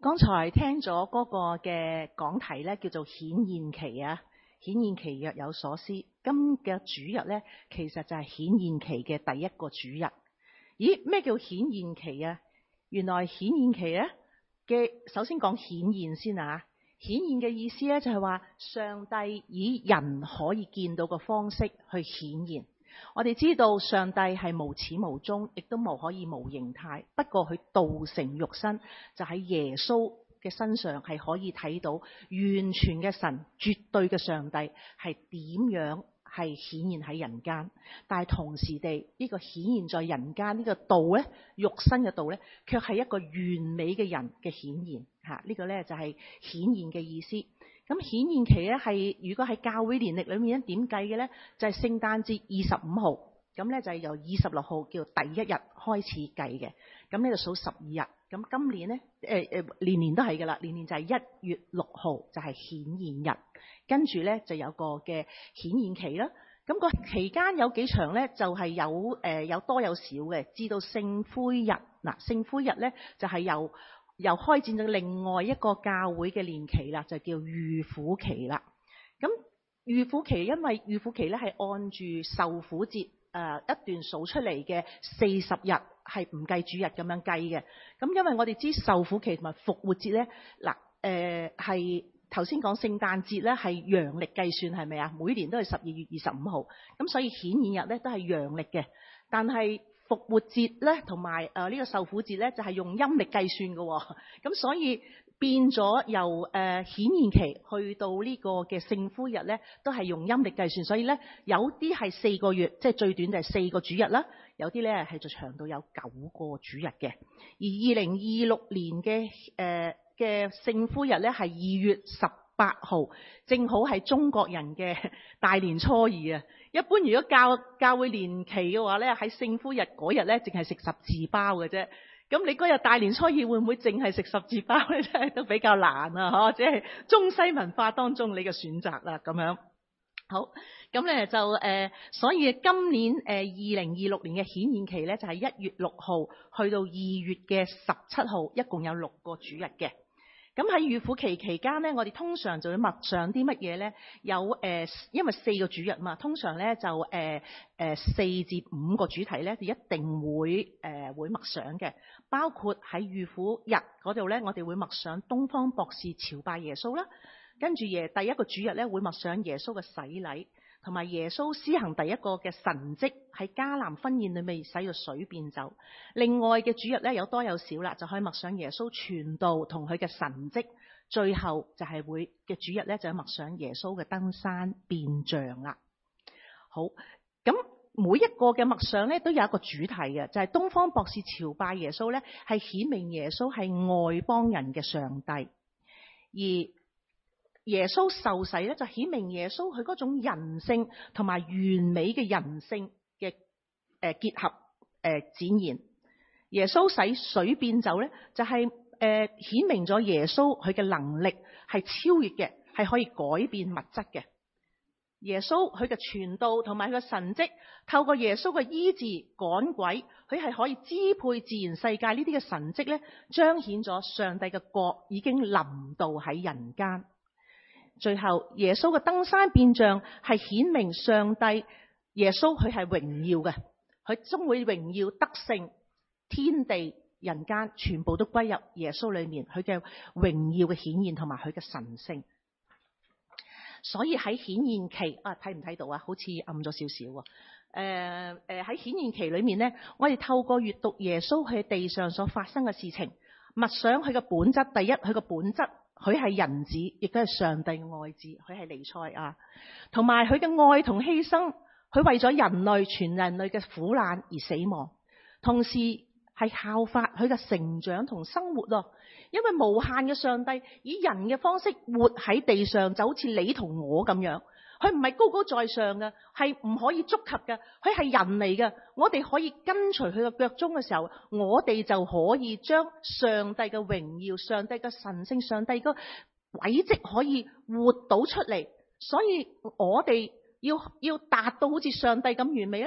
剛才聽咗嗰個嘅講題咧，叫做顯現期啊，顯現期若有所思。今嘅主日咧，其實就係顯現期嘅第一個主日。咦，咩叫顯現期啊？原來顯現期咧嘅，首先講顯現先啊。顯現嘅意思咧就係話上帝以人可以見到嘅方式去顯現。我哋知道上帝係無始無終，亦都無可以無形態。不過佢道成肉身，就喺耶穌嘅身上係可以睇到完全嘅神，絕對嘅上帝係點樣係顯現喺人間。但係同時地，呢個顯現在人間呢個道咧，肉身嘅道咧，卻係一個完美嘅人嘅顯現。呢個咧就係顯現嘅意思。咁顯現期咧係，如果喺教會年曆裏面點計嘅咧，就係聖誕節25號，咁咧就係由26號叫第一日開始計嘅。咁呢就數12日。咁今年咧年年都係噶啦，年年就係1月6號就係顯現日，跟住咧就有個嘅顯現期啦。咁個期間有幾長咧？就係有多有少嘅，至到聖灰日。嗱，聖灰日咧就係又開展咗另外一個教會嘅年期啦，就叫預苦期啦。咁預苦期，因為預苦期咧係按住受苦節一段數出嚟嘅40日，係唔計主日咁樣計嘅。咁因為我哋知受苦期同埋復活節咧，係頭先講聖誕節咧係陽曆計算係咪啊？每年都係12月25號，咁所以顯現日咧都係陽曆嘅，但係復活節咧同埋呢個受苦節咧就係用陰曆計算嘅，咁所以變咗由顯現期去到呢個嘅聖灰日咧都係用陰曆計算，所以咧有啲係4個月，即係最短就係4個主日啦，有啲咧係就長到有9個主日嘅。而2026年嘅聖灰日咧係2月18號，正好係中國人嘅大年初二啊！一般如果教會年期嘅話咧，喺聖灰日嗰日咧，淨係食十字包嘅啫。咁你嗰日大年初二會唔會淨係食十字包咧？真係都比較難啊！即係中西文化當中你嘅選擇啦，咁樣。好，咁咧就所以今年2026年嘅顯現期咧，就係1月6號去到2月嘅17號，一共有6個主日嘅。咁喺預苦期期間咧，我哋通常就會默想啲乜嘢咧？有因為4個主日嘛，通常咧就4至5個主題咧，就一定會默想嘅。包括喺預苦日嗰度咧，我哋會默想東方博士朝拜耶穌啦。跟住第一個主日咧，會默想耶穌嘅洗禮，同埋耶穌施行第一個嘅神蹟喺迦南婚宴裏面使到水變酒。另外嘅主日咧有多有少啦，就可以默想耶穌傳道同佢嘅神蹟。最後就係會嘅主日咧，就係默想耶穌嘅登山變像啦。好，咁每一個嘅默想咧都有一個主題嘅，就係東方博士朝拜耶穌咧，係顯明耶穌係外邦人嘅上帝，而耶穌受洗咧，就顯明耶穌佢嗰種人性同埋完美嘅人性嘅結合展現。耶穌使水變酒咧，就係顯明咗耶穌佢嘅能力係超越嘅，係可以改變物質嘅。耶穌佢嘅傳道同埋佢嘅神蹟，透過耶穌嘅醫治趕鬼，佢係可以支配自然世界呢啲嘅神蹟咧，彰顯咗上帝嘅國已經臨到喺人間。最後耶穌嘅登山變像係顯明上帝耶穌佢係榮耀嘅，佢終會榮耀得勝，天地人間全部都歸入耶穌裏面，佢嘅榮耀嘅顯現同埋佢嘅神聖。所以喺顯現期睇唔睇到啊？好似暗咗少少喎。喺顯現期裏面呢，我哋透過閱讀耶穌喺地上所發生嘅事情，默想佢嘅本質。第一，佢嘅本質，佢係人子，亦都係上帝嘅愛子，佢係彌賽亞，同埋佢嘅愛同犧牲，佢為咗人類全人類嘅苦難而死亡，同時係效法佢嘅成長同生活咯。因為無限嘅上帝以人嘅方式活喺地上，就好似你同我咁樣，佢唔係高高在上嘅，係唔可以觸及嘅，佢係人嚟嘅。我哋可以跟隨佢嘅腳蹤嘅時候，我哋就可以將上帝嘅榮耀、上帝嘅神聖、上帝嘅軌跡可以活到出嚟。所以我哋要達到好似上帝咁完美咧，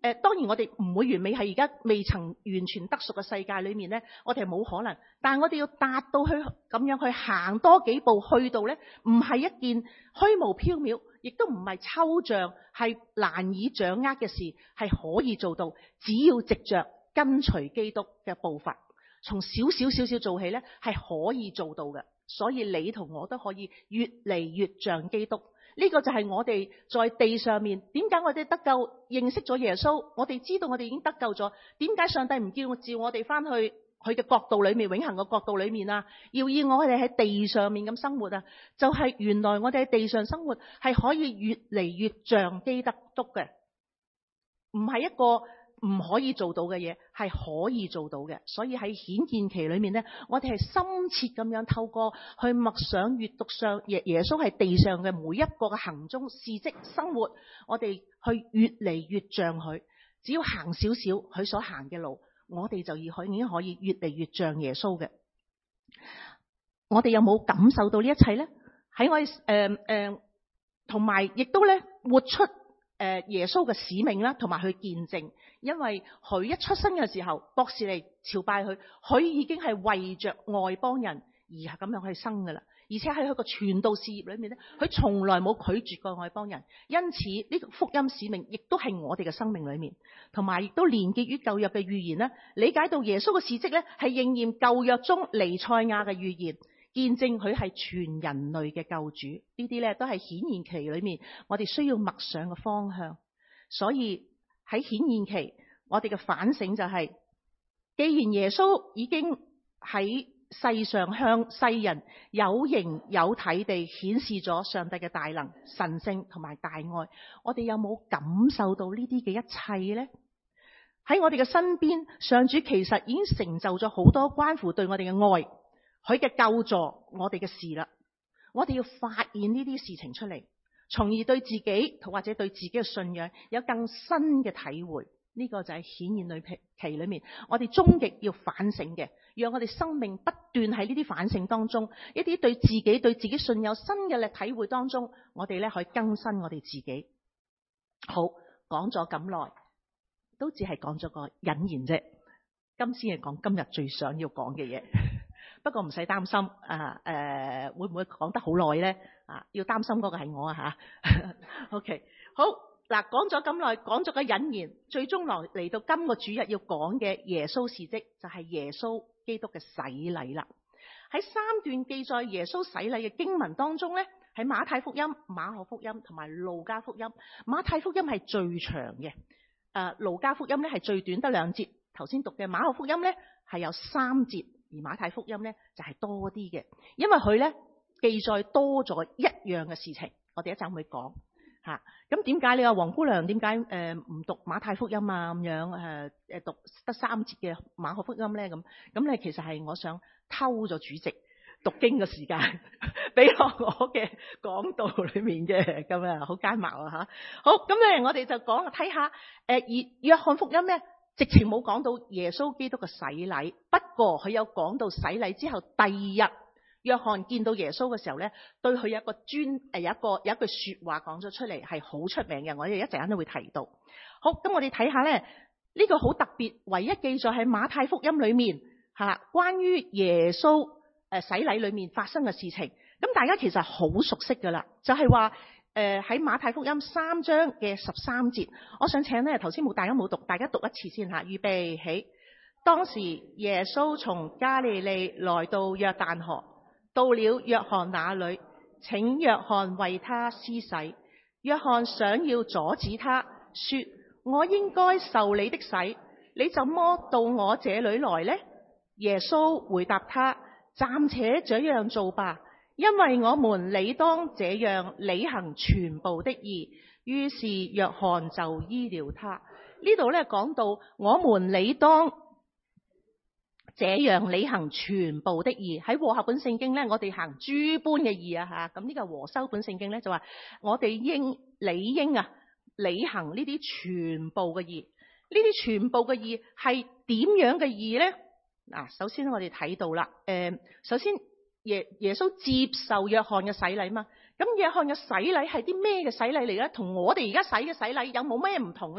當然我哋唔會完美，係而家未曾完全得熟嘅世界裏面咧，我哋係冇可能。但係我哋要達到去咁樣去行多幾步，去到咧，唔係一件虛無縹緲，亦都唔係抽象，係難以掌握嘅事，係可以做到。只要藉着跟隨基督嘅步伐，從少少做起咧，係可以做到嘅。所以你同我都可以越嚟越像基督。呢個就係我哋在地上面，點解我哋得救認識咗耶穌，我哋知道我哋已經得救咗，點解上帝唔叫我哋翻去佢嘅國度裏面，永恆嘅國度裏面啊？要我哋喺地上面咁生活啊？就係原來我哋喺地上生活係可以越嚟越像基督嘅，唔係一個唔可以做到嘅嘢，係可以做到嘅。所以喺顯現期裏面呢，我哋係深切咁樣透過去默想閱讀上耶穌喺地上嘅每一個嘅行蹤事蹟生活，我哋去越嚟越像佢。只要行少少佢所行嘅路，我哋就已經可以越嚟越像耶穌嘅。我哋有冇感受到呢一切呢？喺我哋同埋亦都咧活出耶穌嘅使命啦，同埋去見證。因為佢一出生嘅時候，博士嚟朝拜佢，佢已經係為着外邦人而係咁樣去生噶啦。而且喺佢個傳道事業裏面咧，佢從來冇拒絕過外邦人。因此呢個福音使命亦都係我哋嘅生命裏面，同埋亦都連結於舊約嘅預言啦。理解到耶穌嘅事蹟咧，係應驗舊約中彌賽亞嘅預言，見證佢係全人類嘅救主。呢啲咧都係顯現期裏面我哋需要默想嘅方向。所以喺顯現期，我哋嘅反省就係，既然耶穌已經喺世上向世人有形有體地顯示咗上帝嘅大能、神聖同埋大愛，我哋有冇感受到呢啲嘅一切呢？喺我哋嘅身邊，上主其實已經成就咗好多關乎對我哋嘅愛，佢嘅救助我哋嘅事啦。我哋要發現呢啲事情出嚟，從而對自己或者對自己嘅信仰有更新嘅體會。呢個就係顯現期裏面我哋終極要反省嘅，讓我哋生命不斷喺呢啲反省當中，一啲對自己信有新嘅體會當中，我哋咧可以更新我哋自己。好，講咗咁耐，都只係講咗個引言啫。今先係講今日最想要講嘅嘢。不過唔使擔心會唔會講得好耐咧？要擔心嗰個係我啊吓。OK， 好。嗱，講咗咁耐，講咗個引言，最終嚟到今個主日要講嘅耶穌事蹟，就係耶穌基督嘅洗禮啦。喺3段記載耶穌洗禮嘅經文當中咧，喺馬太福音、馬可福音同埋路加福音。馬太福音係最長嘅，路加福音咧係最短得2節。頭先讀嘅馬可福音咧係有3節，而馬太福音咧就係多啲嘅，因為佢咧記載多咗一樣嘅事情，我哋一陣會講。咁點解你話黃姑娘點解唔讀馬太福音啊？咁樣讀得3節嘅馬可福音咧？咁咧其實係我想偷咗主席讀經嘅時間俾我嘅講道裏面嘅，咁啊好奸謀啊吓！好，咁咧我哋就講睇下而約翰福音咧直情冇講到耶穌基督嘅洗禮，不過佢有講到洗禮之後第二日。約翰見到耶穌嘅時候咧，對佢有一個有一句說話講咗出嚟，係好出名嘅。我哋一陣間都會提到。好，咁我哋睇下咧，呢個好特別，唯一記載喺馬太福音裏面關於耶穌洗禮裏面發生嘅事情。咁大家其實好熟悉噶啦，就係話喺馬太福音3章嘅13節。我想請咧，頭先大家冇讀，大家讀一次先吓。預備起。當時耶穌從加利利來到約旦河。到了約翰那裏，請約翰為他施洗。約翰想要阻止他，說：我應該受你的洗，你怎麼到我這裏來呢？耶穌回答他：暫且這樣做吧，因為我們理當這樣履行全部的義。於是約翰就醫了他。呢度咧講到我們理當這樣履行全部的義。喺和合本聖經咧，我哋行諸般嘅義啊吓。咁呢個和修本聖經咧就話我哋理應履行呢啲全部嘅義。呢啲全部嘅義係點樣嘅義咧？嗱，首先我哋睇到啦，首先耶穌接受約翰嘅洗禮嘛。咁約翰嘅洗禮係啲咩嘅洗禮嚟咧？同我哋而家洗嘅洗禮有冇咩唔同咧？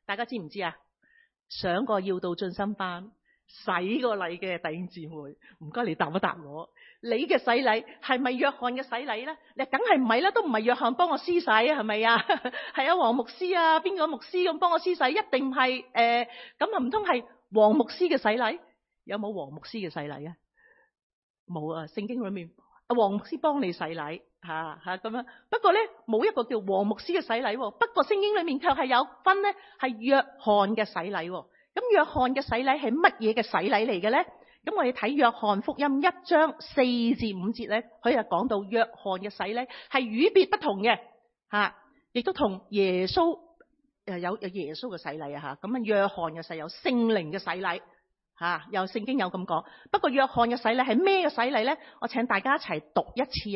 大家知唔知啊？上過要道進深班洗過禮嘅弟兄姊妹，唔該你答一答我，你嘅洗禮係咪約翰嘅洗禮咧？你梗係唔係啦，都唔係約翰幫我施洗，係咪啊？係啊，黃牧師啊，邊個牧師咁幫我施洗？一定係咁啊？唔通係黃牧師嘅洗禮？有冇黃牧師嘅洗禮啊？冇啊！聖經裏面黃牧師幫你洗禮吓咁樣，不過咧冇一個叫黃牧師嘅洗禮。不過聖經裏面卻係有分咧，係約翰嘅洗禮。咁約翰嘅洗禮係乜嘢嘅洗禮嚟嘅咧？咁我哋睇約翰福音1章4至5節咧，佢就講到約翰嘅洗禮係與別不同嘅吓，亦都同耶穌有耶穌嘅洗禮啊吓。咁啊約翰嘅洗有聖靈嘅洗禮。有聖經有咁講，不過約翰嘅洗禮係咩嘅洗禮咧？我請大家一齊讀一次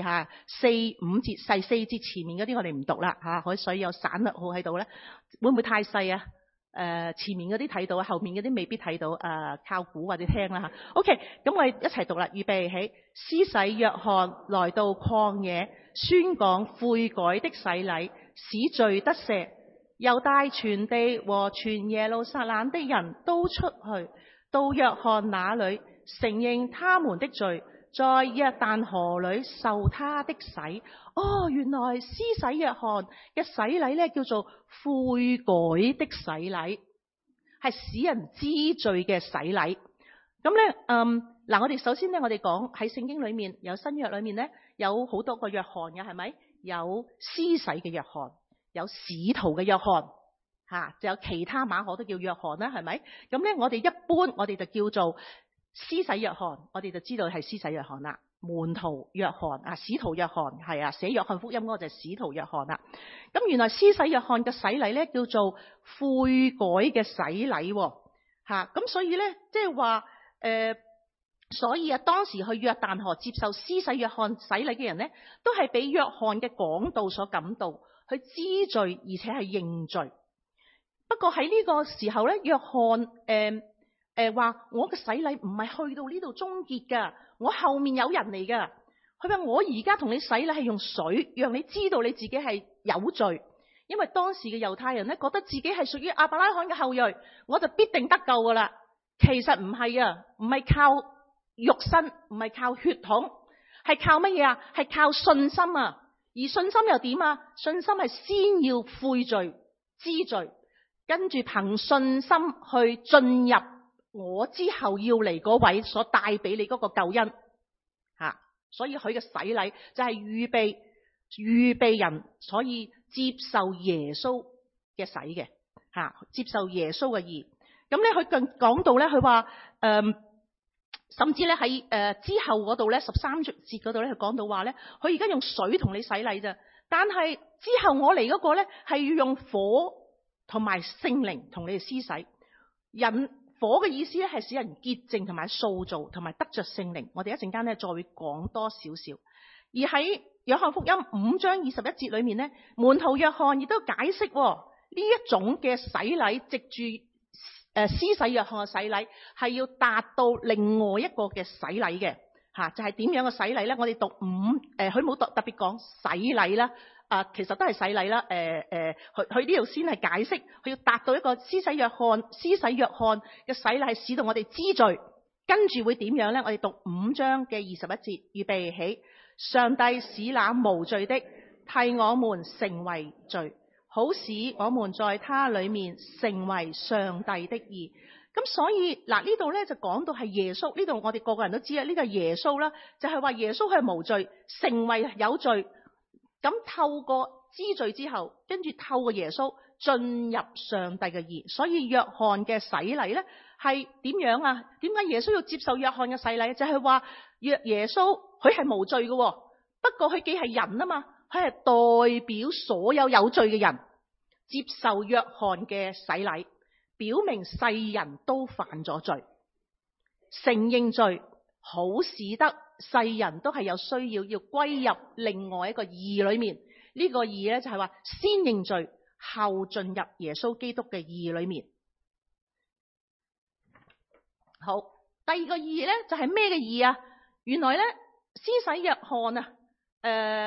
4、5節，細4節前面嗰啲我哋唔讀啦所以有省略號喺度咧，會唔會太細啊？前面嗰啲睇到，後面嗰啲未必睇到，靠估或者聽啦吓。OK， 咁我哋一齊讀啦，預備起。施洗約翰來到曠野，宣講悔改的洗禮，使罪得赦，猶大全地和全耶路撒冷的人都出去。到約翰那裏，承認他們的罪，在約旦河裏受他的洗。原來施洗約翰嘅洗禮咧叫做悔改的洗禮，係使人知罪嘅洗禮。咁咧，我哋首先咧，我哋講喺聖經裏面有新約裏面咧有好多個約翰嘅，係咪？有施洗嘅約翰，有使徒嘅約翰。就有其他馬可都叫約翰啦，係咪？咁咧，我哋一般我哋就叫做施洗約翰，我哋就知道係施洗約翰啦。門徒約翰使徒約翰係寫約翰福音嗰個就係使徒約翰啦。咁原來施洗約翰嘅洗禮咧叫做悔改嘅洗禮，咁所以咧即係話所以當時去約旦河接受施洗約翰洗禮嘅人咧，都係俾約翰嘅講道所感動，去知罪而且係認罪。不過喺呢個時候咧，約翰話我嘅洗禮唔係去到呢度終結噶，我後面有人嚟噶。佢話我而家同你洗禮係用水，讓你知道你自己係有罪。因為當時嘅猶太人咧覺得自己係屬於亞伯拉罕嘅後裔，我就必定得救噶啦。其實唔係啊，唔係靠肉身，唔係靠血統，係靠乜嘢啊？係靠信心啊。而信心又點啊？信心係先要悔罪、知罪。跟住憑信心去進入我之後要嚟嗰位所帶俾你嗰個救恩所以佢嘅洗禮就係預備人，所以接受耶穌嘅洗嘅接受耶穌嘅義。咁咧佢更講到咧，佢話甚至咧喺之後嗰度咧13節嗰度咧，佢講到話咧，佢而家用水同你洗禮咋，但係之後我嚟嗰個咧係要用火同埋聖靈同你哋施洗。人火嘅意思咧係使人潔淨同埋塑造同埋得着聖靈。我哋一陣間咧再會講多少少。而喺約翰福音5章21節裏面咧，門徒約翰亦都解釋呢一種嘅洗禮，藉住施洗約翰嘅洗禮係要達到另外一個嘅洗禮嘅就係點樣嘅洗禮咧？我哋讀佢冇特別講洗禮啦。其實都係洗禮啦。佢呢度先係解釋，佢要達到一個施洗約翰嘅洗禮，係使到我哋知罪。跟住會點樣咧？我哋讀5章嘅21節，預備起。上帝使那無罪的替我們成為罪，好使我們在他裏面成為上帝的義。咁所以呢度咧就講到係耶穌。呢度我哋個個人都知啊，呢個係耶穌啦，就係話耶穌係無罪，成為有罪。咁透過知罪之後，跟住透過耶穌進入上帝嘅義。所以約翰嘅洗禮咧係點樣啊？點解耶穌要接受約翰嘅洗禮？就係話耶穌佢係無罪嘅，不過佢既係人啊嘛，佢係代表所有有罪嘅人接受約翰嘅洗禮，表明世人都犯咗罪，承認罪，好使得世人都係有需要歸入另外一個義裏面。呢個義咧就係話先認罪，後進入耶穌基督嘅義裏面。好，第二個義咧就係咩嘅義啊？原來咧施洗約翰喺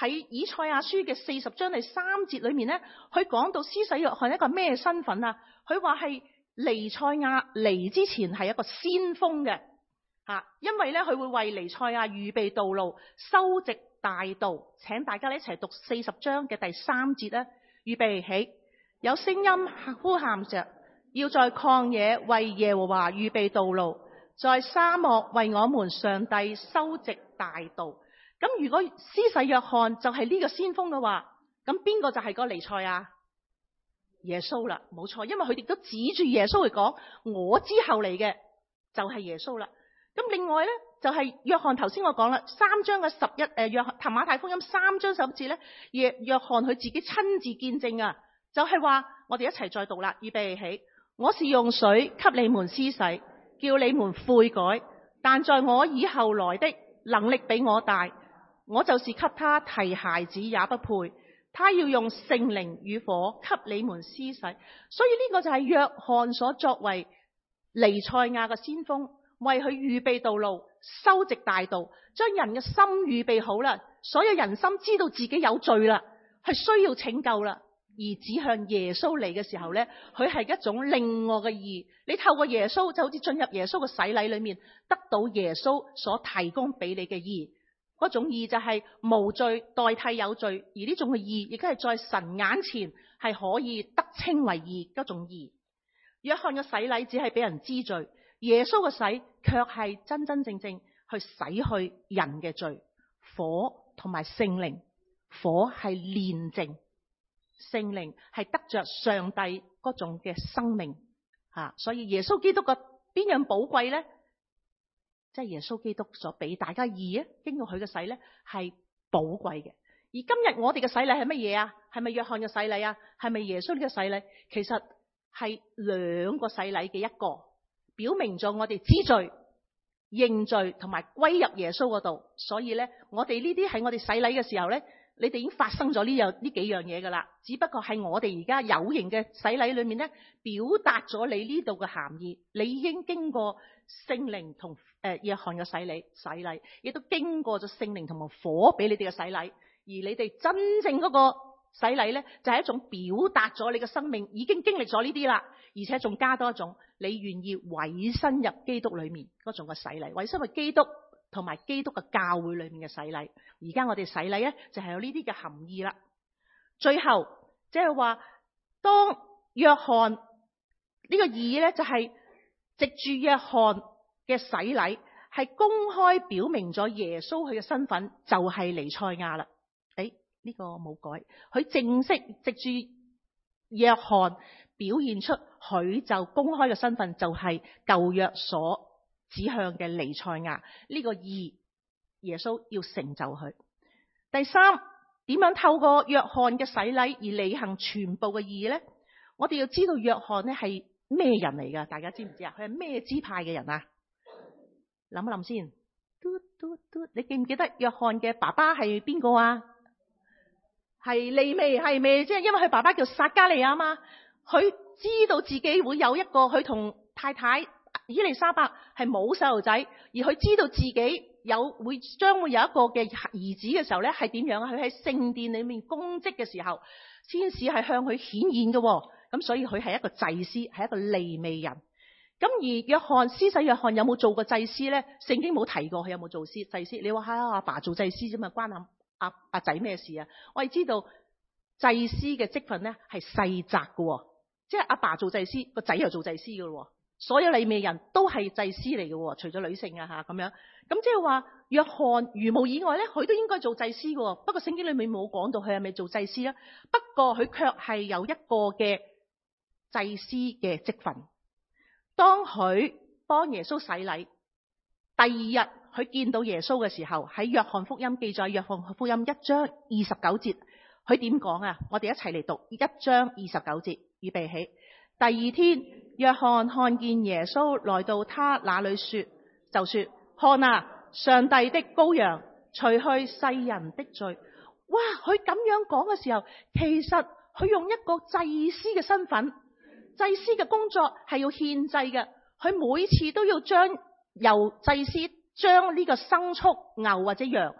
喺以賽亞書嘅40章第3節裏面咧，佢講到施洗約翰一個咩身份啊？佢話係彌賽亞嚟之前係一個先鋒嘅吓，因為咧佢會為彌賽亞預備道路，修直大道。請大家一齊讀40章嘅第3節啦。預備起，有聲音呼喊着，要在曠野為耶和華預備道路，在沙漠為我們上帝修直大道。咁如果施洗約翰就係呢個先鋒嘅話，咁邊個就係個彌賽亞？耶穌啦，冇錯，因為佢哋都指住耶穌嚟講，我之後嚟嘅就係耶穌啦。咁另外咧就係約翰頭先我講啦，3章嘅11馬太福音3章11節咧，約翰佢自己親自見證啊，就係話我哋一齊再讀啦，預備起，我是用水給你們施洗，叫你們悔改，但在我以後來的能力比我大，我就是給他提鞋子也不配，他要用聖靈與火給你們施洗。所以呢個就係約翰所作為彌賽亞嘅先鋒，為佢預備道路，修直大道，將人嘅心預備好啦。所有人心知道自己有罪啦，係需要拯救啦，而指向耶穌嚟嘅時候呢，佢係一種另外嘅義。你透過耶穌就好似進入耶穌嘅洗禮裏面，得到耶穌所提供俾你嘅義。嗰種義就係無罪代替有罪，而呢種嘅義亦都係在神眼前係可以得稱為義嗰種義。約翰嘅洗禮只係俾人知罪，耶穌嘅洗卻係真真正正去洗去人嘅罪。火同埋聖靈，火係煉淨，聖靈係得着上帝嗰種嘅生命吓。所以耶穌基督嘅邊樣寶貴呢？即係耶穌基督所俾大家義啊，經過佢嘅洗咧係寶貴嘅。而今日我哋嘅洗禮係乜嘢啊？係咪約翰嘅洗禮啊？係咪耶穌呢個洗禮？其實係兩個洗禮嘅一個，表明咗我哋知罪、認罪同埋歸入耶穌嗰度。所以咧，我哋呢啲喺我哋洗禮嘅時候咧，你哋已經發生咗呢幾樣嘢噶啦。只不過係我哋而家有形嘅洗禮裏面咧，表達咗你呢度嘅含義。你已經經過聖靈同約翰嘅洗禮，亦都經過咗聖靈同埋火俾你哋嘅洗禮。而你哋真正嗰個洗禮咧，就係一種表達咗你嘅生命已經經歷咗呢啲啦，而且仲加多一種你願意委身入基督裏面嗰種嘅洗禮，委身入基督同埋基督嘅教會裏面嘅洗禮。而家我哋洗禮咧就係有呢啲嘅含義啦。最後即係話，當約翰呢個義咧，就係藉住約翰嘅洗禮，係公開表明咗耶穌佢嘅身份就係彌賽亞啦。呢個冇改，佢正式藉住約翰表現出佢就公開嘅身份就係舊約所指向嘅彌賽亞。呢個義耶穌要成就佢。第三，點樣透過約翰嘅洗禮而履行全部嘅義呢？我哋要知道約翰呢係咩人嚟噶？大家知唔知啊？佢係咩支派嘅人啊？諗一諗先。你記唔記得約翰嘅爸爸係邊個啊？係利未，係咪？即係因為佢爸爸叫撒加利亞嘛，佢知道自己會有一個，佢同太太伊麗莎白係冇細路仔，而佢知道自己將會有一個嘅兒子嘅時候咧，係點樣啊？佢喺聖殿裏面供職嘅時候，先至係向佢顯現嘅。咁所以佢係一個祭司，係一個利未人。咁而施洗約翰有冇做過祭司咧？聖經冇提過佢有冇做祭司。你話阿爸做祭司啫嘛，關阿仔咩事啊？我哋知道祭司嘅職分咧係世襲嘅，即係阿爸做祭司，個仔又做祭司嘅咯。所有利未人都係祭司嚟嘅，除咗女性啊吓咁樣。咁即係話約翰如無意外咧，佢都應該做祭司嘅。不過聖經裏面冇講到佢係咪做祭司啊？不過佢卻係有一個嘅祭司嘅職分。當佢幫耶穌洗禮，第二日佢見到耶穌嘅時候，喺約翰福音記載，約翰福音1章29節，佢點講啊？我哋一齊嚟讀1章29節，預備起。第二天，約翰看見耶穌來到他那裏就說：看啊，上帝的羔羊，除去世人的罪。哇！佢咁樣講嘅時候，其實佢用一個祭司嘅身份，祭司嘅工作係要獻祭嘅，佢每次都要由祭司將呢個牲畜牛或者羊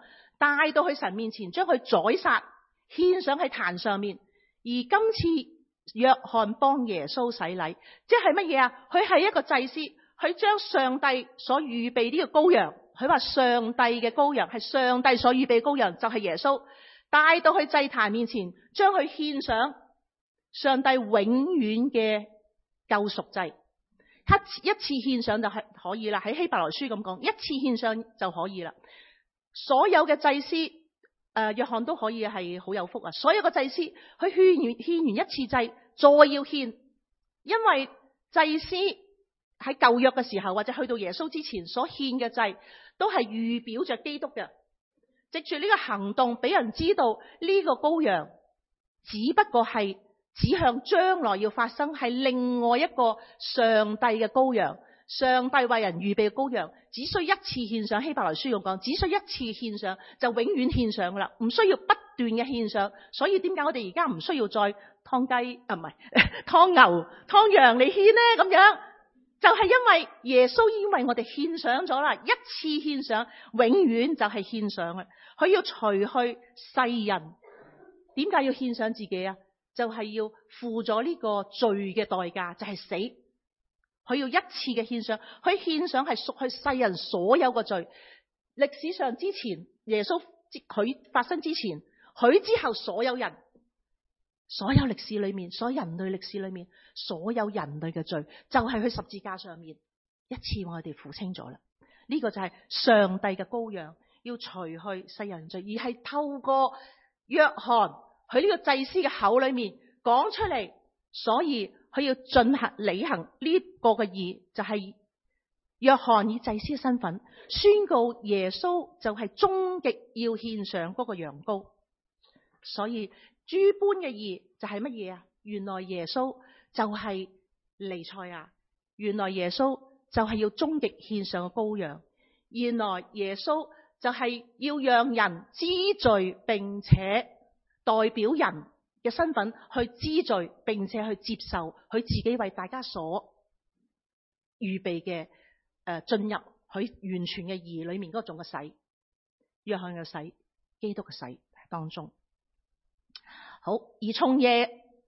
帶到去神面前，將佢宰殺，獻上喺壇上面。而今次約翰幫耶穌洗禮，即係乜嘢啊？佢係一個祭司，佢將上帝所預備呢個羔羊，佢話上帝嘅羔羊係上帝所預備羔羊，就係耶穌，帶到去祭壇面前，將佢獻上上帝永遠嘅救贖祭。一次獻上就係可以啦，喺希伯來書咁講，一次獻上就可以啦。所有嘅祭司，約翰都可以係好有福啊！所有嘅祭司，佢獻完一次祭，再要獻，因為祭司喺舊約嘅時候，或者去到耶穌之前所獻嘅祭，都係預表着基督嘅。藉住呢個行動，俾人知道呢個羔羊只不過係指向將來要發生，係另外一個上帝嘅羔羊，上帝為人預備嘅羔羊，只需一次獻上。希伯來書咁講，只需一次獻上就永遠獻上噶啦，唔需要不斷嘅獻上。所以點解我哋而家唔需要再劏雞唔係劏牛劏羊嚟獻呢？咁樣就係因為耶穌已經為我哋獻上咗啦，一次獻上，永遠就係獻上啦。佢要除去世人，點解要獻上自己啊？就係要付咗呢個罪嘅代價，就係死。佢要一次嘅獻上，佢獻上係贖去世人所有嘅罪。歷史上之前，耶穌佢發生之前，佢之後所有人，所有歷史裏面，所有人類歷史裏面，所有人類嘅罪，就係佢十字架上面一次我哋付清咗啦。呢個就係上帝嘅羔羊，要除去世人罪，而係透過約翰佢呢個祭司嘅口裏面講出嚟，所以佢要進行履行呢個嘅義，就係約翰以祭司嘅身份宣告耶穌就係終極要獻上嗰個羊羔。所以諸般嘅義就係乜嘢啊？原來耶穌就係彌賽亞，原來耶穌就係要終極獻上嘅羔羊，原來耶穌就係要讓人知罪，並且代表人嘅身份去知罪，並且去接受佢自己為大家所預備嘅進入佢完全嘅義裏面嗰種嘅洗，約翰嘅洗，基督嘅洗當中。好，而從耶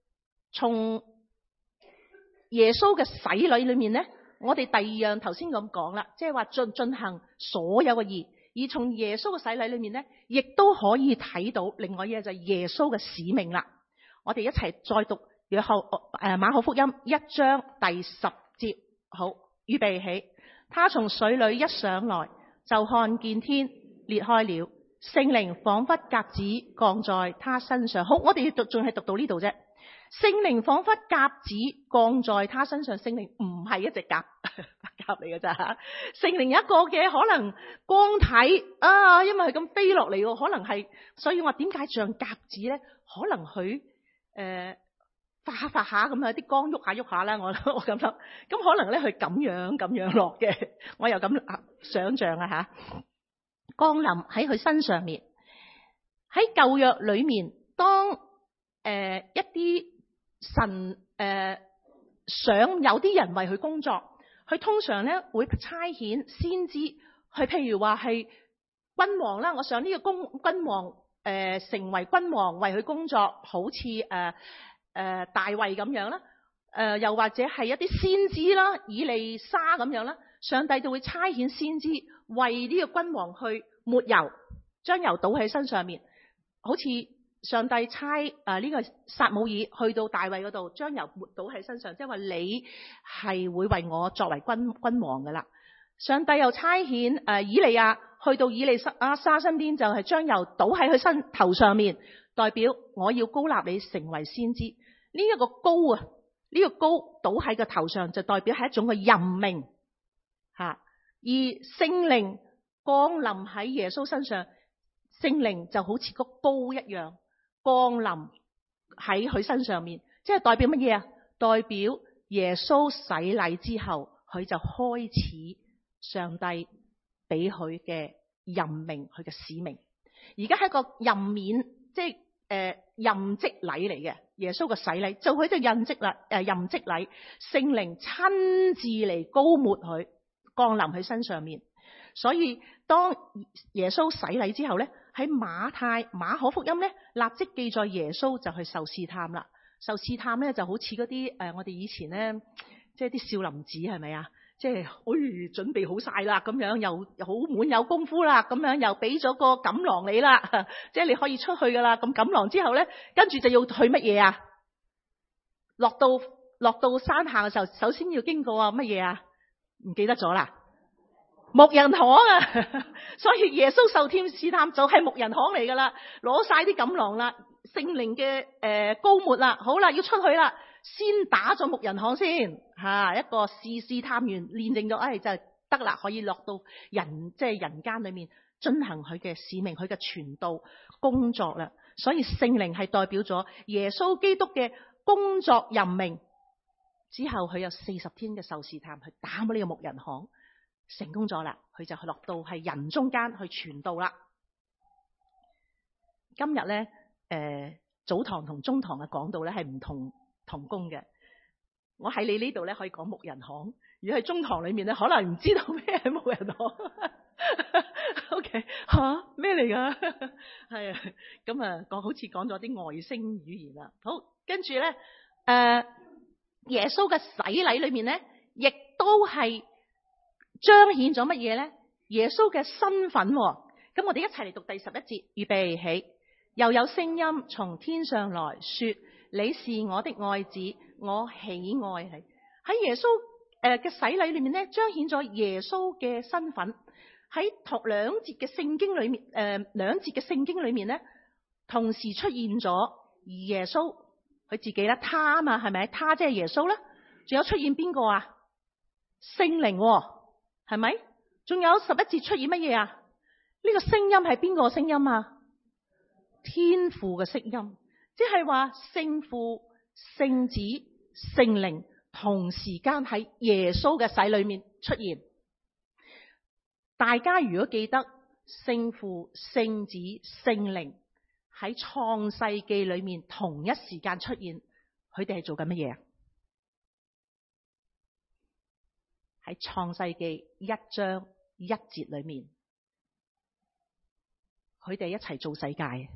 穌嘅洗禮裏面咧，我哋第二樣頭先咁講啦，即係話進行所有嘅義。而從耶穌嘅洗禮裏面咧，亦都可以睇到另外一嘢，就係耶穌嘅使命啦。我哋一齊再讀馬可福音1章第10節。好，預備起。他從水裏一上來，就看見天裂開了，聖靈仿佛鴿子降在他身上。好，我哋仲係讀到呢度啫。聖靈仿佛鴿子降在他身上，聖靈唔係一隻鴿嚟嘅咋吓？聖靈有一個嘅可能光體啊，因為佢咁飛落嚟，可能係，所以我點解像鴿子咧？可能佢發下咁啊，啲光喐下啦，我咁諗，咁可能咧佢咁樣落嘅，我又咁想象啊吓，降臨喺佢身上面。喺舊約裏面，當一啲神想有啲人為佢工作，佢通常咧會差遣先知去，譬如話係君王啦，我想呢個君王成為君王為佢工作，好似大衛咁樣啦，又或者係一啲先知啦，以利沙咁樣啦，上帝就會差遣先知為呢個君王去抹油，將油倒喺身上面，好似上帝差呢個撒母耳去到大衛嗰度，將油抹倒喺身上，即係話你係會為我作為君王噶啦。上帝又差遣以利亞去到以利沙身邊，就係將油倒喺佢身頭上面，代表我要膏立你成為先知。呢一個膏啊，呢個膏倒喺個頭上，就代表係一種嘅任命吓。而聖靈降臨喺耶穌身上，聖靈就好似個膏一樣降臨喺佢身上面，即係代表乜嘢啊？代表耶穌洗禮之後，佢就開始上帝俾佢嘅任命，佢嘅使命。而家係一個任免，即係任職禮嚟嘅。耶穌嘅洗禮就佢就任職禮，聖靈親自嚟膏抹佢，降臨喺身上面。所以當耶穌洗禮之後咧，喺馬可福音咧立即記載耶穌就去受試探啦。受試探咧就好似嗰啲我哋以前咧即係啲少林寺係咪啊？即係準備好晒啦，咁樣又好滿有功夫啦，咁樣又俾咗個錦囊你啦，即係你可以出去噶啦。咁錦囊之後咧，跟住就要去乜嘢啊？落到山下嘅時候，首先要經過乜嘢啊？唔記得咗啦。牧人堂啊，所以耶穌受試探就係牧人堂嚟噶啦，攞晒啲錦囊啦，聖靈嘅膏抹啦，好啦，要出去啦，先打咗牧人堂先，一個試探完練定咗，就得啦，可以落到人間裏面進行佢嘅使命，佢嘅傳道工作啦。所以聖靈係代表咗耶穌基督嘅工作任命。之後佢有40天嘅受試探，去打呢個牧人堂。成功咗啦，佢就落到係人中間去傳道啦。今日咧，早堂同中堂嘅講道咧係唔同工嘅。我喺你呢度咧可以講牧人堂，如果喺中堂裏面咧可能唔知道咩係牧人堂。OK， 咩嚟噶？係啊，咁啊好似講咗啲外星語言啦。好，跟住咧，耶穌嘅洗禮裏面咧，亦都係彰顯咗乜嘢咧？耶穌嘅身份。咁我哋一齊嚟讀第11節，預備起。又有聲音從天上來說：你是我的愛子，我喜愛你。喺耶穌嘅洗禮裏面咧，彰顯咗耶穌嘅身份。喺兩節嘅聖經裏面咧，同時出現咗耶穌佢自己啦，他啊嘛，係咪？他即係耶穌啦。仲有出現邊個啊？聖靈，係咪？仲有11節出現乜嘢啊？呢個聲音係邊個聲音啊？天父嘅聲音，即係話聖父、聖子、聖靈同時間喺耶穌嘅洗裏面出現。大家如果記得聖父、聖子、聖靈喺創世記裏面同一時間出現，佢哋係做緊乜嘢啊？喺創世記1章1節裏面，佢哋一齊做世界，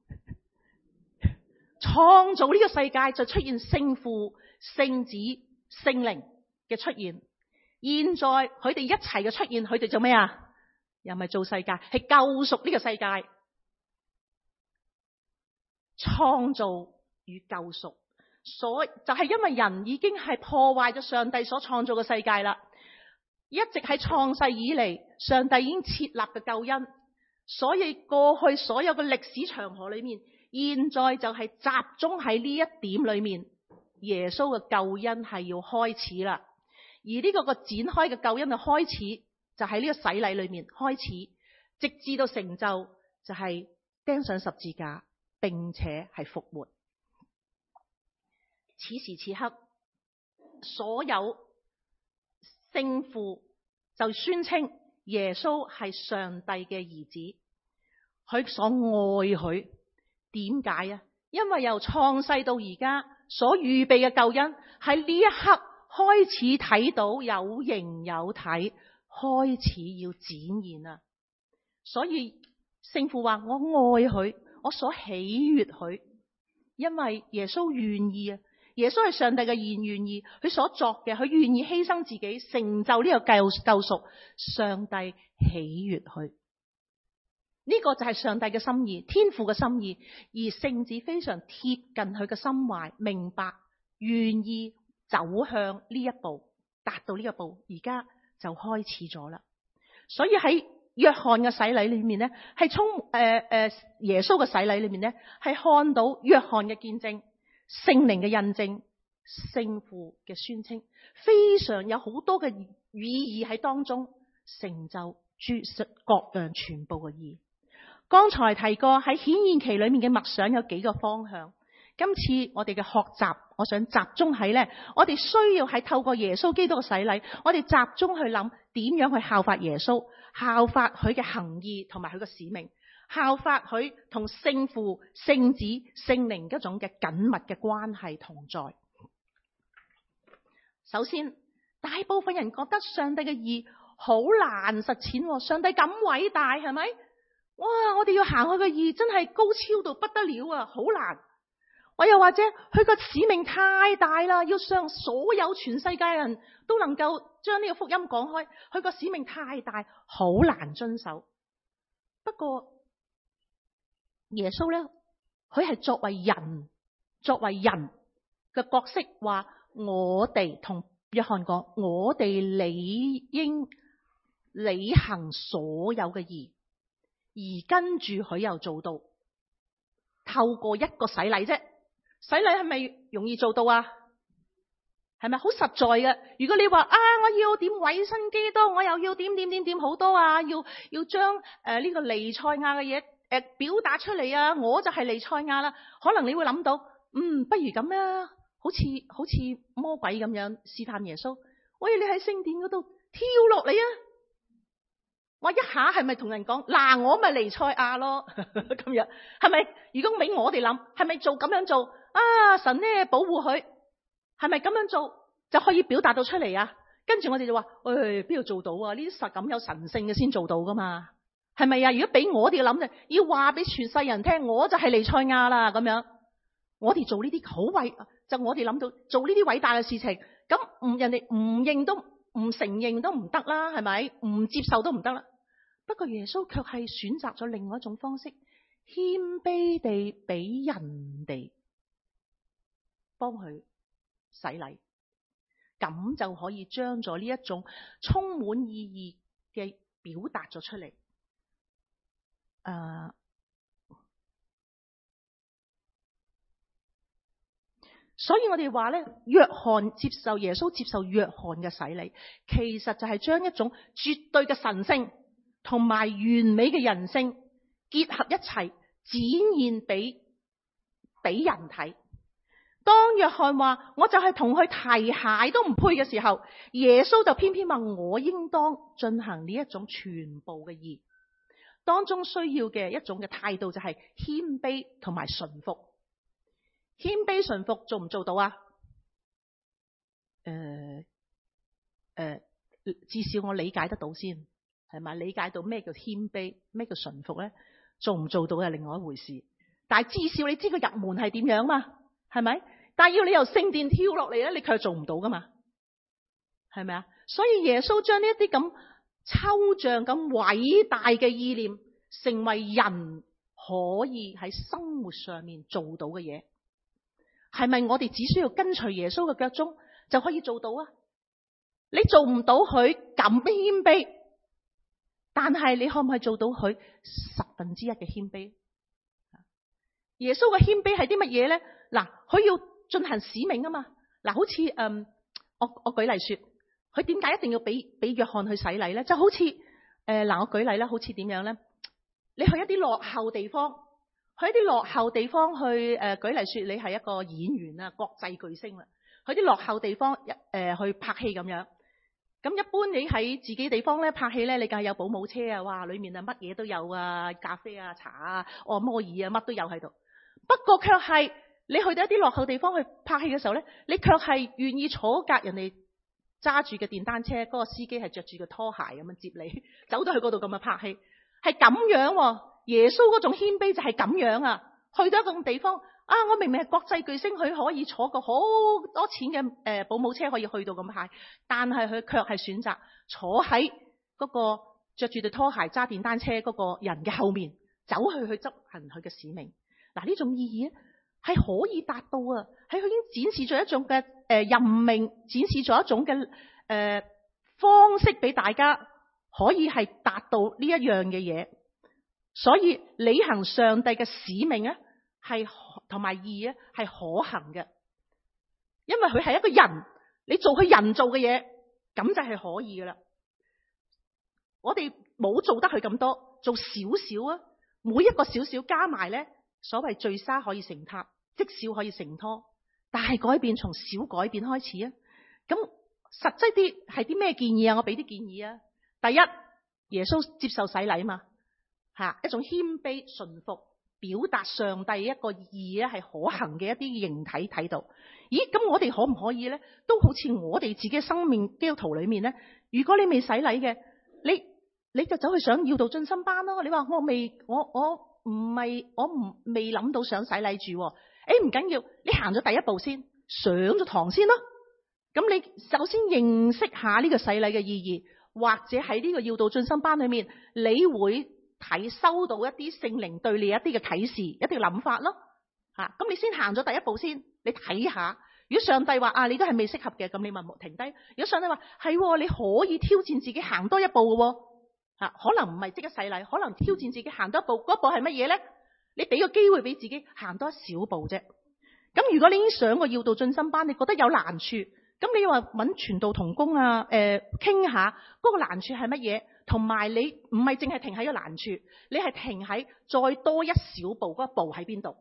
創造呢個世界就出現聖父、聖子、聖靈嘅出現。現在佢哋一齊嘅出現，佢哋做咩啊？又咪做世界，係救贖呢個世界。創造與救贖，就係因為人已經係破壞咗上帝所創造嘅世界啦。一直喺創世以嚟，上帝已經設立嘅救恩，所以過去所有嘅歷史長河裏面，現在就係集中喺呢一點裏面，耶穌嘅救恩係要開始啦。而呢個展開嘅救恩嘅開始，就喺呢個洗禮裏面開始，直至到成就，就係釘上十字架，並且係復活。此時此刻，所有聖父就宣稱耶穌係上帝嘅兒子，佢所愛佢。點解啊？因為由創世到而家所預備嘅救恩，喺呢一刻開始睇到有形有體，開始要展現啦。所以聖父話：我愛佢，我所喜悅佢，因為耶穌願意啊。耶穌係上帝嘅願意，佢所作嘅，佢願意犧牲自己，成就呢個救贖。上帝喜悅佢，呢個就係上帝嘅心意，天父嘅心意。而聖子非常貼近佢嘅心懷，明白，願意走向呢一步，達到呢一步，而家就開始咗啦。所以喺約翰嘅洗禮裏面呢，係耶穌嘅洗禮裏面呢，係看到約翰嘅見證、聖靈嘅印證、聖父嘅宣稱，非常有好多嘅意義喺當中，成就各樣全部嘅意義。剛才提過喺顯現期裏面嘅默想有幾個方向，今次我哋嘅學習，我想集中喺呢：我哋需要係透過耶穌基督嘅洗禮，我哋集中去諗點樣去效法耶穌，效法佢嘅行義同埋佢嘅使命，效法佢同聖父、聖子、聖靈嗰種嘅緊密嘅關係同在。首先，大部分人覺得上帝嘅義好難實踐。上帝咁偉大，係咪？哇！我哋要行佢嘅義，真係高超到不得了啊，好難。我又或者佢個使命太大啦，要讓所有全世界人都能夠將呢個福音講開，佢個使命太大，好難遵守。不過耶穌咧，佢係作為人嘅角色，話我哋同約翰講，我哋理應履行所有嘅義，而跟住佢又做到，透過一個洗禮啫。洗禮係咪容易做到啊？係咪好實在嘅？如果你話我要點委身基督，我又要點好多啊，要將呢個彌賽亞嘅嘢表達出嚟啊，我就係彌賽亞啦。可能你會諗到，不如咁啊，好似魔鬼咁樣試探耶穌。喂，你喺聖殿嗰度跳落嚟啊！我一下係咪同人講嗱，我咪彌賽亞咯？咁樣係咪？如果俾我哋諗，係咪咁樣做啊？神咧保護佢，係咪咁樣做就可以表達到出嚟啊？跟住我哋就話，邊度做到啊？呢啲實咁有神性嘅先做到噶嘛？係咪啊？如果俾我哋諗，要話俾全世人聽，我就係彌賽亞啦咁樣。我哋做呢啲好偉，就我哋諗到做呢啲偉大嘅事情，咁人哋唔認都唔承認都唔得啦，係咪？唔接受都唔得啦。不過耶穌卻係選擇咗另外一種方式，謙卑地俾人哋幫佢洗禮，咁就可以將咗呢一種充滿意義嘅表達咗出嚟。所以我哋話咧，耶穌接受約翰嘅洗禮，其實就係將一種絕對嘅神性同埋完美嘅人性結合一齊，展現俾人睇。當約翰話我就係同佢提鞋都唔配嘅時候，耶穌就偏偏話我應當進行呢一種全部嘅義，當中需要嘅一種嘅態度就係謙卑同埋順服。謙卑順服做唔做到啊？至少我理解得到先，係咪？理解到咩叫謙卑，咩叫順服咧？做唔做到係另外一回事。但係至少你知個入門係點樣嘛？係咪？但係要你由聖殿跳落嚟咧，你卻做唔到噶嘛？係咪啊？所以耶穌將呢一啲咁抽象、咁偉大嘅意念，成為人可以喺生活上面做到嘅嘢。係咪我哋只需要跟隨耶穌嘅腳蹤就可以做到啊？你做唔到佢咁謙卑，但係你可唔可以做到佢1/10嘅謙卑？耶穌嘅謙卑係啲乜嘢咧？嗱，佢要進行使命啊嘛。嗱，好似我舉例說，佢點解一定要俾約翰去洗禮咧？就好似我舉例啦，好似點樣咧？你去一啲落後地方。去一啲落後地方去舉例說，你係一個演員啊，國際巨星啦。去啲落後地方去拍戲咁樣。咁一般你喺自己地方咧拍戲咧，你梗係有保姆車啊，哇，裏面啊乜嘢都有啊，咖啡啊、茶啊、按摩椅啊，乜都有喺度。不過卻係你去到一啲落後地方去拍戲嘅時候咧，你卻係願意坐隔人哋揸住嘅電單車，嗰個司機係着住個拖鞋咁樣接你，走到去嗰度咁樣拍戲，係咁樣喎。耶穌嗰種謙卑就係咁樣啊！去到一個地方啊，我明明係國際巨星，佢可以坐個好多錢嘅保姆車可以去到咁快，但係佢卻係選擇坐喺嗰個着住對拖鞋揸電單車嗰個人嘅後面，走去執行佢嘅使命。嗱，呢種意義咧係可以達到啊！係佢已經展示咗一種嘅任命，展示咗一種嘅方式俾大家可以係達到呢一樣嘅嘢。所以履行上帝嘅使命咧，係同埋義咧係可行嘅，因為佢係一個人，你做佢人做嘅嘢，咁就係可以噶啦。我哋冇做得佢咁多，做少少啊，每一個少少加埋咧，所謂聚沙可以成塔，積少可以成拖，大改變從小改變開始啊。咁實際啲係啲咩建議啊？我俾啲建議啊。第一，耶穌接受洗禮嘛。一種謙卑順服，表達上帝一個義咧係可行嘅一啲形體睇到。咦，咁我哋可唔可以咧？都好似我哋自己嘅生命基督徒裏面咧，如果你未洗禮嘅， 你就走去上要道進深班咯。你話我未諗到想洗禮住，唔緊要，你行咗第一步先，上咗堂先咯。咁你首先認識下呢個洗禮嘅意義，或者喺呢個要道進深班裏面，你會收到一啲聖靈對你一啲嘅啟示，一啲嘅諗法咯。咁你先行咗第一步先，你睇下。如果上帝話你都係未適合嘅，咁你咪停低。如果上帝話係，你可以挑戰自己行多一步嘅，可能唔係即刻洗禮，可能挑戰自己行多一步。嗰步係乜嘢咧？你俾個機會俾自己行多一小步啫。咁如果你已經上過要道進深班，你覺得有難處，咁你話揾傳道同工傾下嗰個難處係乜嘢？同埋你唔係淨係停喺個難處，你係停喺再多一小步嗰一步喺邊度？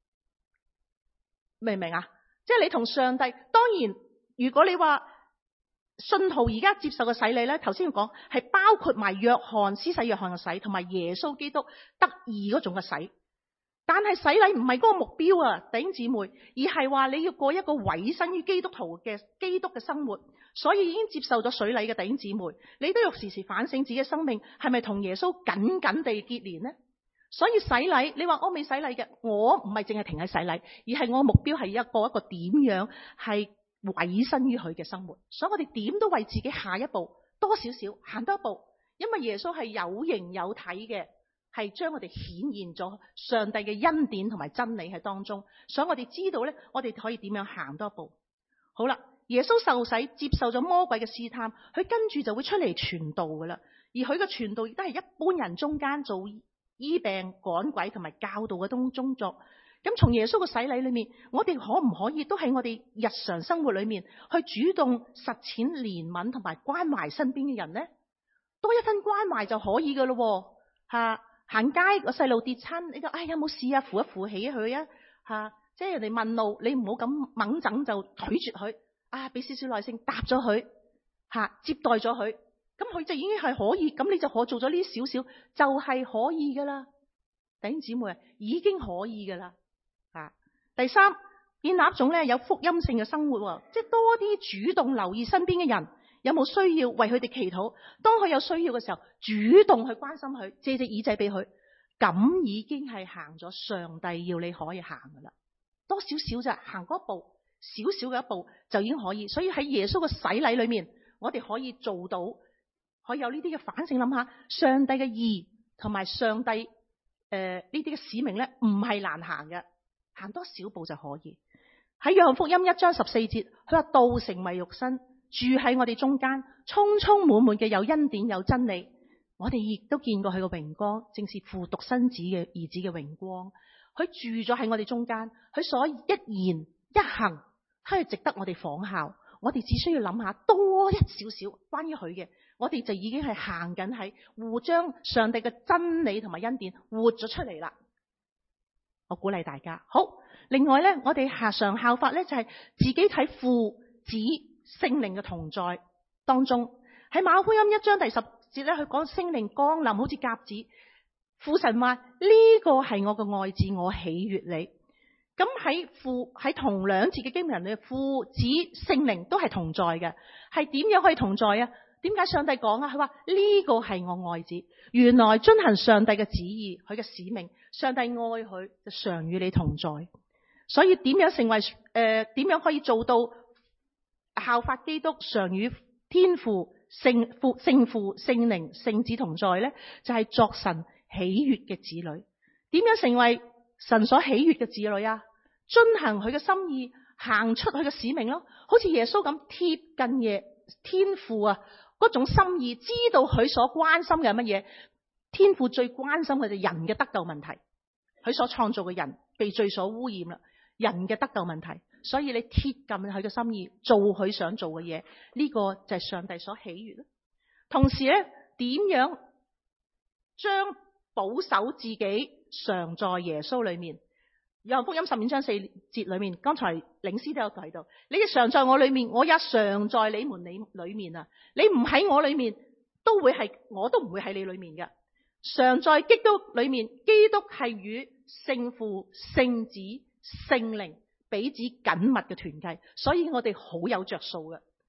明唔明啊？即係你同上帝，當然如果你話信徒而家接受嘅洗禮咧，頭先要講係包括埋施洗約翰嘅洗，同埋耶穌基督得義嗰種嘅洗。但係洗禮唔係嗰個目標啊，弟兄姊妹，而係話你要過一個委身於基督嘅生活。所以已經接受咗水禮嘅弟兄姊妹，你都要時時反省自己嘅生命係咪同耶穌緊緊地結連呢？所以洗禮，你話我未洗禮嘅，我唔係淨係停喺洗禮，而係我目標係一個點樣係委身於佢嘅生活。所以我哋點都為自己下一步多少少行多一步，因為耶穌係有形有體嘅，係將我哋顯現咗上帝嘅恩典同埋真理喺當中。所以我哋知道咧，我哋可以點樣行多一步。好啦。耶穌受洗，接受咗魔鬼嘅試探，佢跟住就會出嚟傳道噶啦。而佢嘅傳道亦都係一般人中間做醫病、趕鬼同埋教導嘅工作。咁從耶穌嘅洗禮裏面，我哋可唔可以都喺我哋日常生活裏面去主動實踐憐憫同埋關懷身邊嘅人呢？多一分關懷就可以噶咯。行街個細路跌親，你就有冇事啊？扶一扶起佢啊！即係人哋問路，你唔好咁猛整就拒絕佢。俾少少耐性答咗佢，接待咗佢，咁佢就已經係可以，咁你就可做咗呢少少，就係可以噶啦。弟兄姊妹已經可以噶啦。第三，建立一種咧有福音性嘅生活，即係多啲主動留意身邊嘅人有冇需要，為佢哋祈禱。當佢有需要嘅時候，主動去關心佢，借隻耳仔俾佢，咁已經係行咗上帝要你可以行噶啦。多少少咋，行嗰一步。少少嘅一步就已經可以，所以喺耶穌嘅洗禮裏面，我哋可以做到，可以有呢啲嘅反省，諗下上帝嘅義同埋上帝呢啲嘅使命咧，唔係難行嘅，行多少步就可以。喺約翰福音1章14節，佢話道成為肉身，住喺我哋中間，充充滿滿嘅有恩典有真理。我哋亦都見過佢嘅榮光，正是父獨生子嘅兒子嘅榮光。佢住咗喺我哋中間，佢所一言一行係值得我哋仿效。我哋只需要諗下多一少少關於佢嘅，我哋就已經係行緊喺互將上帝嘅真理同埋恩典活咗出嚟啦。我鼓勵大家。好，另外咧，我哋常效法咧就係自己睇父子聖靈嘅同在當中。喺馬可福音1章第10節咧，佢講聖靈降臨好似鴿子，父神話呢個係我嘅愛子，我喜悅你。咁喺同兩節嘅經文裏，父子聖靈都係同在嘅。係點樣可以同在啊？點解上帝講啊？佢話呢個係我愛子，原來遵行上帝嘅旨意，佢嘅使命，上帝愛佢就常與你同在。所以點樣成為點樣可以做到效法基督，常與天父聖父聖靈聖子同在呢？就係作神喜悅嘅子女。點樣成為神所喜悅嘅子女啊？遵行佢嘅心意，行出佢嘅使命咯。好似耶穌咁貼近天父啊嗰種心意，知道佢所關心嘅係乜嘢。天父最關心嘅就係人嘅得救問題，佢所創造嘅人被罪所污染啦，人嘅得救問題。所以你貼近佢嘅心意，做佢想做嘅嘢，呢個就係上帝所喜悅。同時咧，點樣將保守自己常在耶穌裏面？約翰福音15章4節裏面，剛才領師都有提到，你哋常在我裏面，我也常在你們裏面啊！你唔喺我裏面，我都唔會喺你裏面嘅。常在基督裏面，基督係與聖父、聖子、聖靈彼此緊密嘅團契，所以我哋好有着數嘅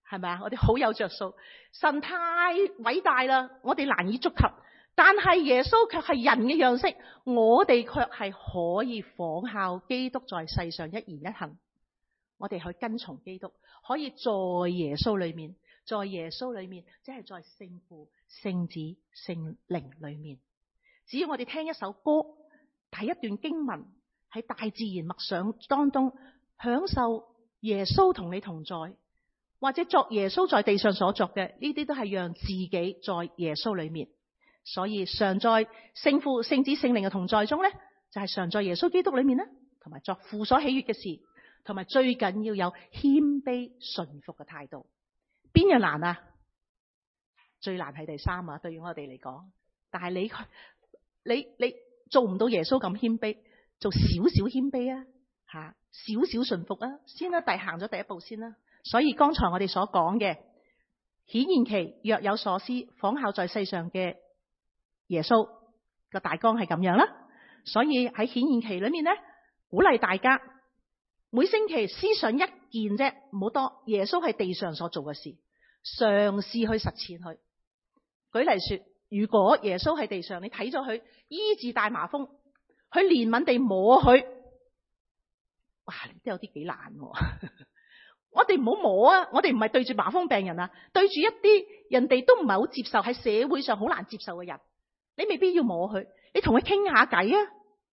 係咪啊？我哋好有着數，神太偉大啦，我哋難以觸及。但係耶穌卻係人嘅樣式，我哋卻係可以仿效基督在世上一言一行。我哋去跟從基督，可以在耶穌裏面，在耶穌裏面，即係在聖父、聖子、聖靈裏面。只要我哋聽一首歌，睇一段經文，喺大自然默想當中，享受耶穌同你同在，或者作耶穌在地上所作嘅，呢啲都係讓自己在耶穌裏面。所以常在聖父、聖子、聖靈嘅同在中咧，就係常在耶穌基督裏面啦，同埋作父所喜悅嘅事，同埋最緊要有謙卑順服嘅態度。邊樣難啊？最難係第三啊，對於我哋嚟講。但係你做唔到耶穌咁謙卑，做少少謙卑啊，少少順服啊，先啦，行咗第一步先啦。所以剛才我哋所講嘅顯現期若有所思，仿效在世上嘅耶穌個大綱係咁樣啦。所以喺顯現期裏面咧，鼓勵大家每星期思想一件啫，唔好多。耶穌喺地上所做嘅事，嘗試去實踐佢。舉例說，如果耶穌喺地上，你睇咗佢醫治大麻風，佢憐憫地摸佢，哇，都有啲幾難喎。我哋唔好摸啊！我哋唔係對住麻風病人啊，對住一啲人哋都唔係好接受，喺社會上好難接受嘅人，你未必要摸佢，你同佢傾下偈啊，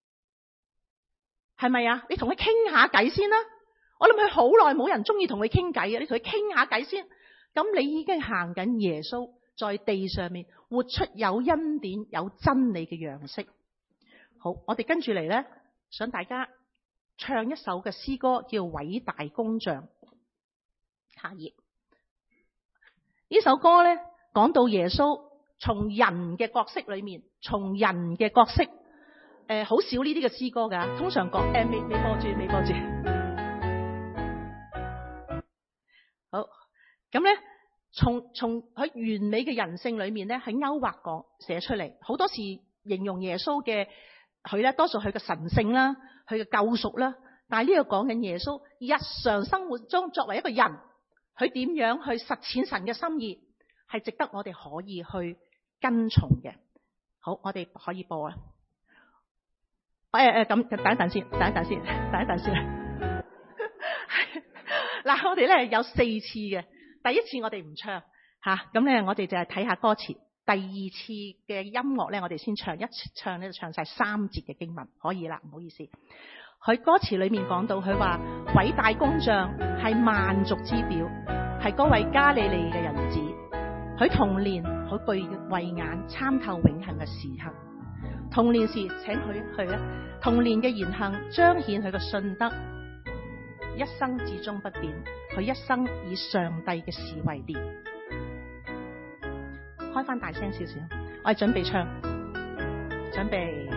係咪啊？你同佢傾下偈先啦。我諗佢好耐冇人中意同佢傾偈啊，你同佢傾下偈先，咁你已經行緊耶穌在地上面活出有恩典、有真理嘅樣式。好，我哋跟住嚟咧，想大家唱一首嘅詩歌，叫《偉大工匠》。下頁呢首歌咧，講到耶穌從人嘅角色裏面，從人嘅角色，好少呢啲嘅詩歌噶，通常講未播住。好，咁咧，從佢完美嘅人性裏面咧，喺勾畫講寫出嚟，好多時形容耶穌嘅佢咧，多數佢嘅神性啦，佢嘅救贖啦，但係呢個講緊耶穌日常生活中作為一個人，佢點樣去實踐神嘅心意，係值得我哋可以去跟從嘅。好，我哋可以播啦。咁等一等先。嗱，我哋咧有4次嘅，第一次我哋唔唱吓，咁咧我哋就係睇下歌詞。第二次嘅音樂咧，我哋先唱，一唱咧就唱晒3節嘅經文，可以啦，唔好意思。佢歌詞裏面講到，佢話偉大工匠係萬族之表，係嗰位加利利嘅人子。佢童年佢具慧眼，參透永恆嘅時刻。童年時請佢去咧，童年嘅言行彰顯佢嘅信德，一生至終不變。佢一生以上帝嘅事為念。開翻大聲少少，我哋準備唱，準備。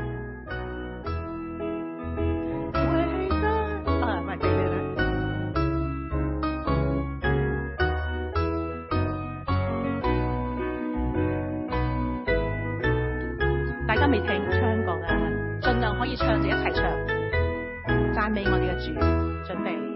大家未聽唱過㗎，盡量可以唱就一齊唱，讚美我哋嘅主，準備。